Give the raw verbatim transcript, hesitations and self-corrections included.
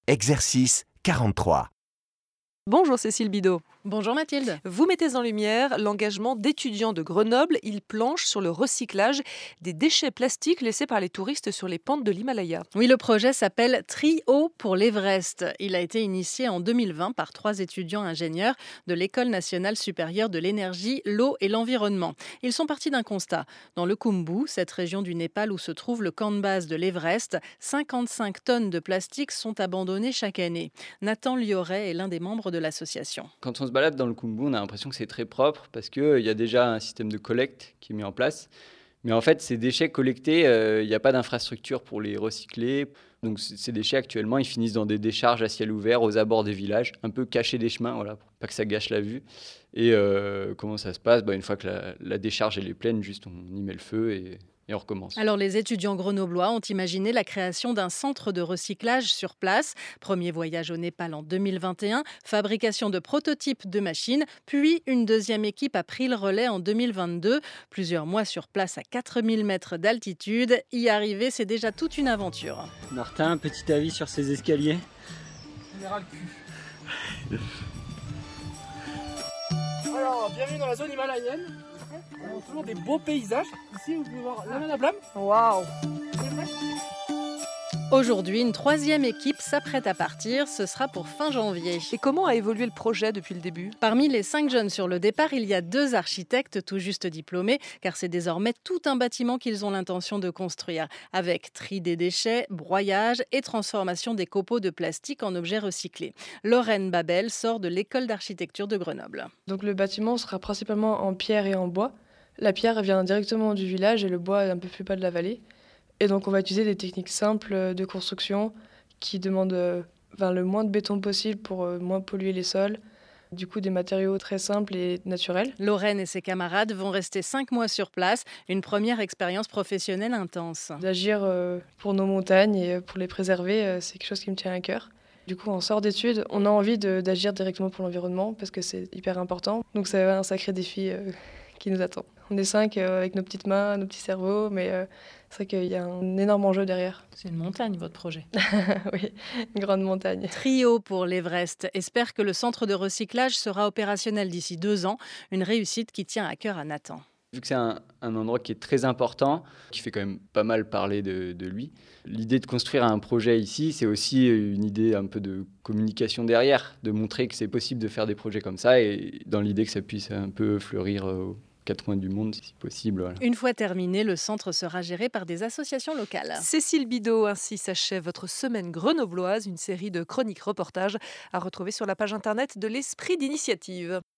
Exercice quarante-trois. Bonjour Cécile Bidot. Bonjour Mathilde. Vous mettez en lumière l'engagement d'étudiants de Grenoble. Ils planchent sur le recyclage des déchets plastiques laissés par les touristes sur les pentes de l'Himalaya. Oui, le projet s'appelle Tri-Eau pour l'Everest. Il a été initié en deux mille vingt par trois étudiants ingénieurs de l'École nationale supérieure de l'énergie, l'eau et l'environnement. Ils sont partis d'un constat. Dans le Khumbu, cette région du Népal où se trouve le camp de base de l'Everest, cinquante-cinq tonnes de plastique sont abandonnées chaque année. Nathan Lioret est l'un des membres de l'association. Quand on se balade dans le Khumbu, on a l'impression que c'est très propre parce qu'il y a déjà un système de collecte qui est mis en place. Mais en fait, ces déchets collectés, il euh, n'y a pas d'infrastructure pour les recycler. Donc ces déchets, actuellement, ils finissent dans des décharges à ciel ouvert aux abords des villages, un peu cachés des chemins, voilà, pour pas que ça gâche la vue. Et euh, comment ça se passe ? Bah, une fois que la, la décharge elle est pleine, juste on y met le feu et... Et on recommence. Alors les étudiants grenoblois ont imaginé la création d'un centre de recyclage sur place. Premier voyage au Népal en deux mille vingt et un, fabrication de prototypes de machines, puis une deuxième équipe a pris le relais en deux mille vingt-deux. Plusieurs mois sur place à quatre mille mètres d'altitude. Y arriver, c'est déjà toute une aventure. Martin, petit avis sur ces escaliers ? On ira le cul. Alors, bienvenue dans la zone himalayenne. On a toujours des beaux paysages. Ici, vous pouvez voir la Manablam. Waouh! Aujourd'hui, une troisième équipe s'apprête à partir. Ce sera pour fin janvier. Et comment a évolué le projet depuis le début ? Parmi les cinq jeunes sur le départ, il y a deux architectes tout juste diplômés, car c'est désormais tout un bâtiment qu'ils ont l'intention de construire, avec tri des déchets, broyage et transformation des copeaux de plastique en objets recyclés. Lorraine Babel sort de l'école d'architecture de Grenoble. Donc le bâtiment sera principalement en pierre et en bois. La pierre vient directement du village et le bois un peu plus bas de la vallée. Et donc on va utiliser des techniques simples de construction qui demandent euh, enfin, le moins de béton possible pour euh, moins polluer les sols. Du coup, des matériaux très simples et naturels. Lorraine et ses camarades vont rester cinq mois sur place, une première expérience professionnelle intense. D'agir euh, pour nos montagnes et pour les préserver, euh, c'est quelque chose qui me tient à cœur. Du coup, on sort d'études, on a envie de, d'agir directement pour l'environnement parce que c'est hyper important. Donc c'est un sacré défi euh, qui nous attend. On est cinq euh, avec nos petites mains, nos petits cerveaux, mais euh, c'est vrai qu'il y a un énorme enjeu derrière. C'est une montagne, votre projet. Oui, une grande montagne. Tri-Eau pour l'Everest espère que le centre de recyclage sera opérationnel d'ici deux ans. Une réussite qui tient à cœur à Nathan. Vu que c'est un, un endroit qui est très important, qui fait quand même pas mal parler de, de lui, l'idée de construire un projet ici, c'est aussi une idée un peu de communication derrière, de montrer que c'est possible de faire des projets comme ça et dans l'idée que ça puisse un peu fleurir aux quatre coins du monde si possible. Voilà. Une fois terminé, le centre sera géré par des associations locales. Cécile Bidot, ainsi s'achève votre semaine grenobloise, une série de chroniques reportages à retrouver sur la page internet de l'Esprit d'initiative.